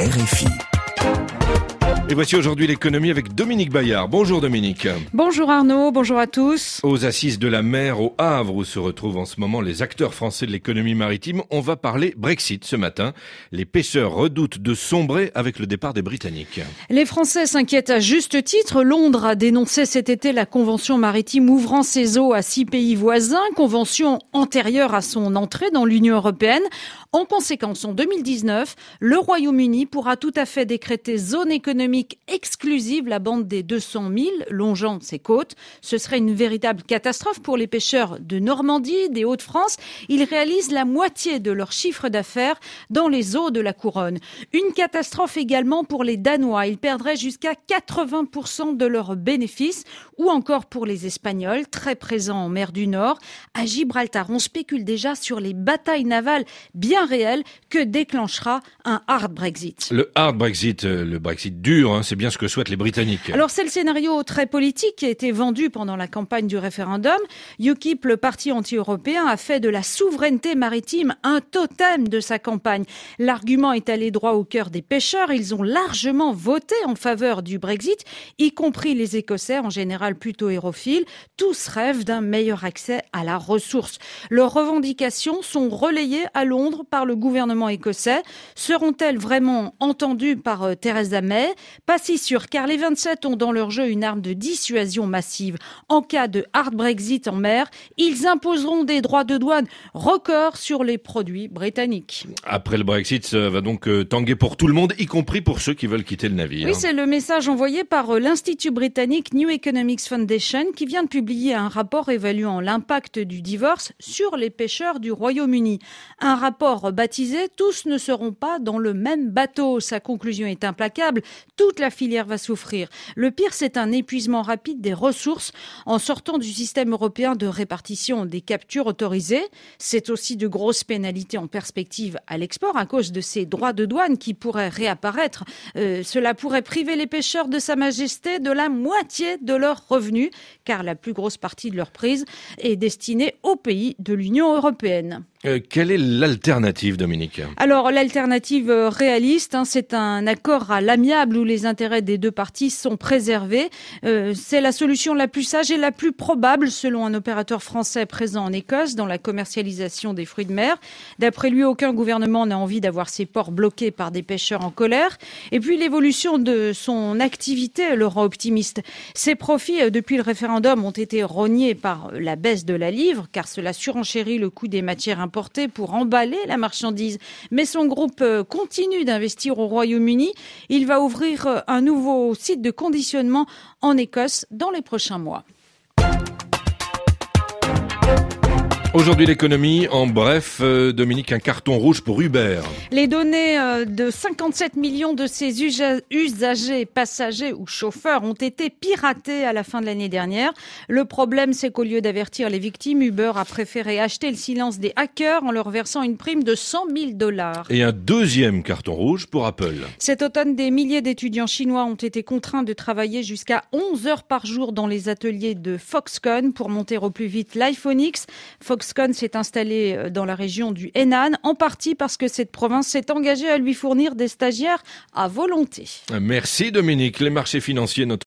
RFI. Et voici aujourd'hui l'économie avec Dominique Bayard. Bonjour Dominique. Bonjour Arnaud, bonjour à tous. Aux Assises de la mer au Havre où se retrouvent en ce moment les acteurs français de l'économie maritime, on va parler Brexit ce matin. Les pêcheurs redoutent de sombrer avec le départ des Britanniques. Les Français s'inquiètent à juste titre. Londres a dénoncé cet été la convention maritime ouvrant ses eaux à 6 pays voisins, convention antérieure à son entrée dans l'Union européenne. En conséquence, en 2019, le Royaume-Uni pourra tout à fait décréter zone économique exclusive, la bande des 200 000 longeant ses côtes. Ce serait une véritable catastrophe pour les pêcheurs de Normandie, des Hauts-de-France. Ils réalisent la moitié de leur chiffre d'affaires dans les eaux de la Couronne. Une catastrophe également pour les Danois. Ils perdraient jusqu'à 80% de leurs bénéfices. Ou encore pour les Espagnols, très présents en mer du Nord. À Gibraltar, on spécule déjà sur les batailles navales bien réelles que déclenchera un hard Brexit. Le hard Brexit, le Brexit dur, c'est bien ce que souhaitent les Britanniques. Alors c'est le scénario très politique qui a été vendu pendant la campagne du référendum. UKIP, le parti anti-européen, a fait de la souveraineté maritime un totem de sa campagne. L'argument est allé droit au cœur des pêcheurs. Ils ont largement voté en faveur du Brexit, y compris les Écossais, en général plutôt hérophiles. Tous rêvent d'un meilleur accès à la ressource. Leurs revendications sont relayées à Londres par le gouvernement écossais. Seront-elles vraiment entendues par Theresa May ? Pas si sûr, car les 27 ont dans leur jeu une arme de dissuasion massive. En cas de hard Brexit en mer, ils imposeront des droits de douane records sur les produits britanniques. Après le Brexit, ça va donc tanguer pour tout le monde, y compris pour ceux qui veulent quitter le navire. Oui, c'est le message envoyé par l'Institut britannique New Economics Foundation qui vient de publier un rapport évaluant l'impact du divorce sur les pêcheurs du Royaume-Uni. Un rapport baptisé « Tous ne seront pas dans le même bateau ». Sa conclusion est implacable. Toute la filière va souffrir. Le pire, c'est un épuisement rapide des ressources en sortant du système européen de répartition des captures autorisées. C'est aussi de grosses pénalités en perspective à l'export à cause de ces droits de douane qui pourraient réapparaître. Cela pourrait priver les pêcheurs de Sa Majesté de la moitié de leurs revenus, car la plus grosse partie de leur prise est destinée aux pays de l'Union européenne. Quelle est l'alternative, Dominique ? Alors, l'alternative réaliste, c'est un accord à l'amiable où les intérêts des deux parties sont préservés. C'est la solution la plus sage et la plus probable, selon un opérateur français présent en Écosse dans la commercialisation des fruits de mer. D'après lui, aucun gouvernement n'a envie d'avoir ses ports bloqués par des pêcheurs en colère. Et puis, l'évolution de son activité le rend optimiste. Ses profits, depuis le référendum, ont été rognés par la baisse de la livre, car cela surenchérit le coût des matières importées pour emballer la marchandise. Mais son groupe continue d'investir au Royaume-Uni. Il va ouvrir un nouveau site de conditionnement en Écosse dans les prochains mois. Aujourd'hui, l'économie, en bref, Dominique, un carton rouge pour Uber. Les données de 57 millions de ces usagers, passagers ou chauffeurs ont été piratées à la fin de l'année dernière. Le problème, c'est qu'au lieu d'avertir les victimes, Uber a préféré acheter le silence des hackers en leur versant une prime de $100 000. Et un deuxième carton rouge pour Apple. Cet automne, des milliers d'étudiants chinois ont été contraints de travailler jusqu'à 11 heures par jour dans les ateliers de Foxconn pour monter au plus vite l'iPhone X. Foxconn s'est installé dans la région du Henan, en partie parce que cette province s'est engagée à lui fournir des stagiaires à volonté. Merci Dominique. Les marchés financiers,